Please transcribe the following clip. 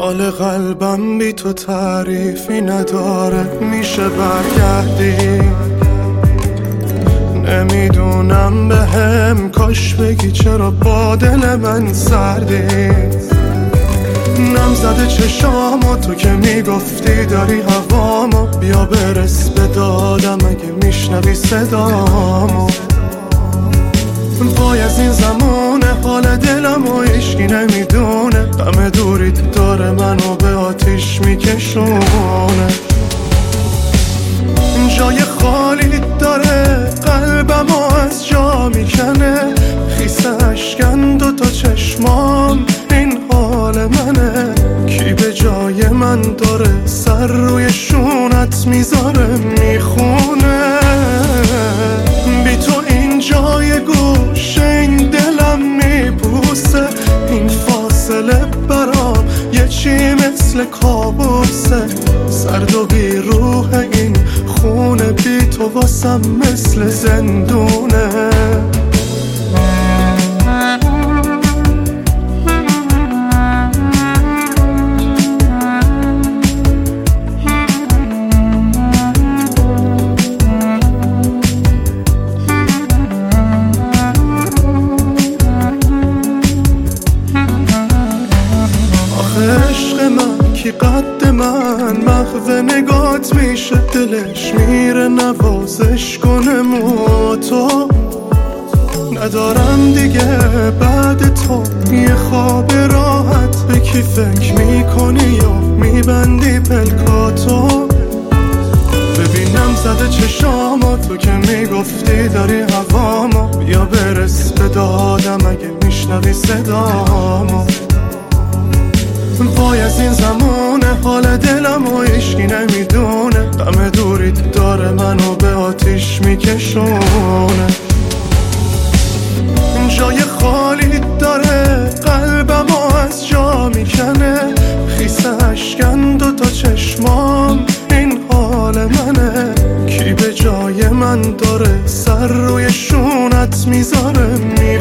حال قلبم بی تو تعریفی نداره، میشه برگردی؟ نمیدونم بهم کاش بگی چرا با دل من سردی. نم زده چشامو تو که میگفتی داری هوامو، بیا برس به دادم اگه میشنوی صدامو. وای از این زمانه حال دلم و عشقی نمیدونه، غم دوریت داره منو به آتیش میکشونه. جای خالی داره قلبم و از جا میکنه، خیس اشکن دو تا چشمام این حال منه. کی به جای من داره سر روی شونت میذاره میخونه. بی تو این جای گوشه این دلم میبوسه، این فاصله برام یه چی مثل کابوسه. سرد و بی روح این خونه بی تو واسم مثل زندونه. عشق من کی قد من، محو نگات میشه دلش میره نوازش کنه. مو تو ندارم دیگه بعد تو، یه خواب راحت به کی فکر میکنی یا میبندی پلکاتو. ببینم زده چشامو تو که میگفتی داری هوامو، بیا برس به دادم اگه میشنوی صدامو. وای از این زمانه حال دلم و عشقی نمیدونه، غم دوریت داره منو به آتیش میکشونه. جای خالی داره قلبم و از جا میکنه، خیس اشکن دو تا چشمام این حال منه. کی به جای من داره سر روی شونت میذاره